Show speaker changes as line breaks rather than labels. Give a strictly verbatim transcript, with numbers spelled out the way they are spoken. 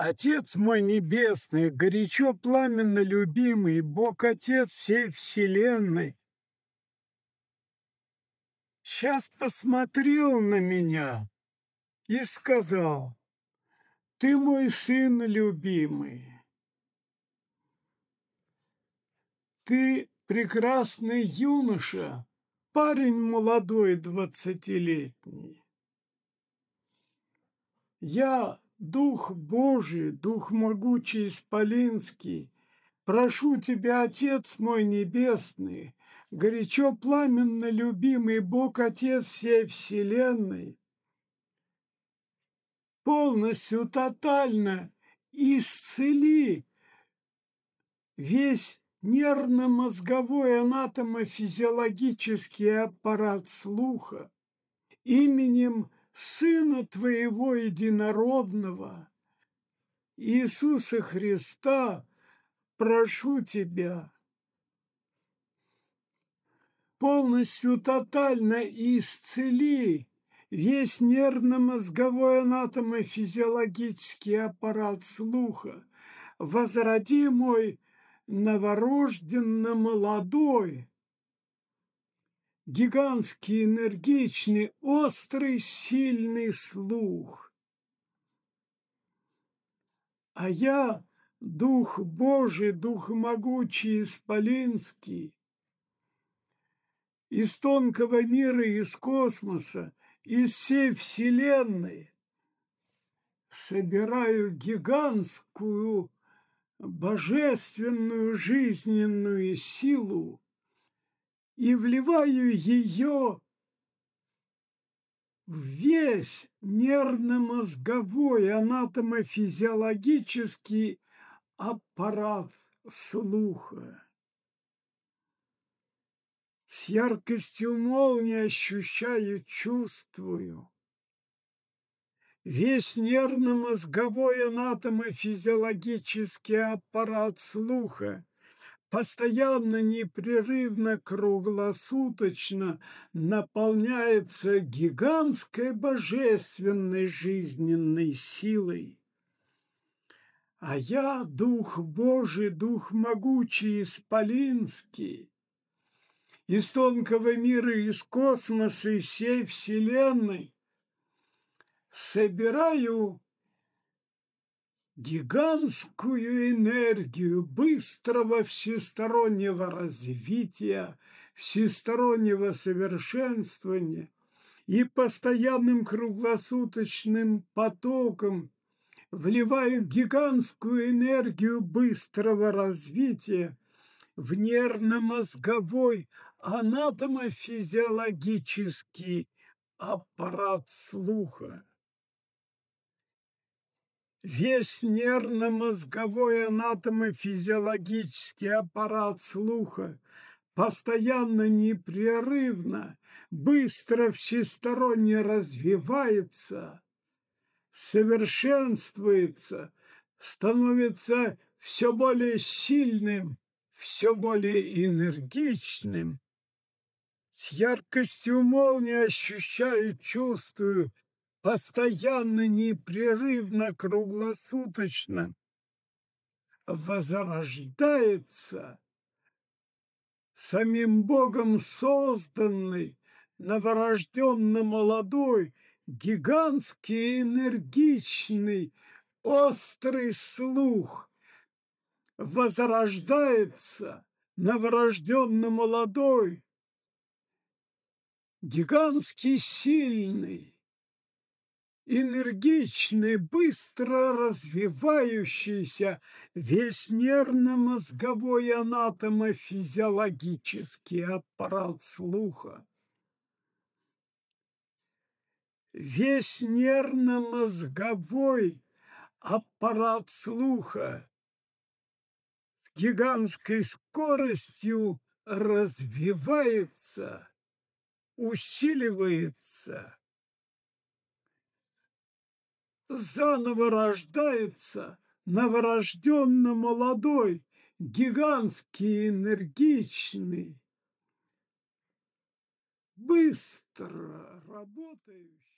Отец мой небесный, горячо пламенно любимый, Бог Отец всей вселенной, сейчас посмотрел на меня и сказал: ты мой сын любимый, ты прекрасный юноша, парень молодой двадцатилетний. Я, Дух Божий, Дух могучий исполинский, прошу тебя, Отец мой небесный, горячо пламенно любимый Бог Отец всей вселенной, полностью, тотально исцели весь нервно-мозговой анатомо-физиологический аппарат слуха именем Сына Твоего Единородного, Иисуса Христа, прошу Тебя, полностью, тотально исцели весь нервно-мозговой анатомо-физиологический аппарат слуха, возроди мой новорожденно молодой, гигантский, энергичный, острый, сильный слух. А я, Дух Божий, Дух могучий, исполинский, из тонкого мира, из космоса, из всей вселенной собираю гигантскую, божественную, жизненную силу и вливаю ее в весь нервно-мозговой анатомо-физиологический аппарат слуха. С яркостью молнии ощущаю, чувствую. Весь нервно-мозговой анатомо-физиологический аппарат слуха постоянно, непрерывно, круглосуточно наполняется гигантской божественной жизненной силой. А я, Дух Божий, Дух могучий, исполинский, из тонкого мира, из космоса, из всей вселенной, собираю гигантскую энергию быстрого всестороннего развития, всестороннего совершенствования и постоянным круглосуточным потоком вливаю гигантскую энергию быстрого развития в нервно-мозговой анатомо-физиологический аппарат слуха. Весь нервно-мозговой анатомо-физиологический аппарат слуха постоянно, непрерывно, быстро, всесторонне развивается, совершенствуется, становится все более сильным, все более энергичным. С яркостью молнии ощущаю, чувствую, постоянно, непрерывно, круглосуточно возрождается самим Богом созданный, новорожденно молодой, гигантский, энергичный, острый слух. Возрождается новорожденно молодой, гигантский, сильный, энергичный, быстро развивающийся весь нервно-мозговой анатомо-физиологический аппарат слуха. Весь нервно-мозговой аппарат слуха с гигантской скоростью развивается, усиливается, заново рождается новорожденно молодой, гигантский, энергичный, быстро работающий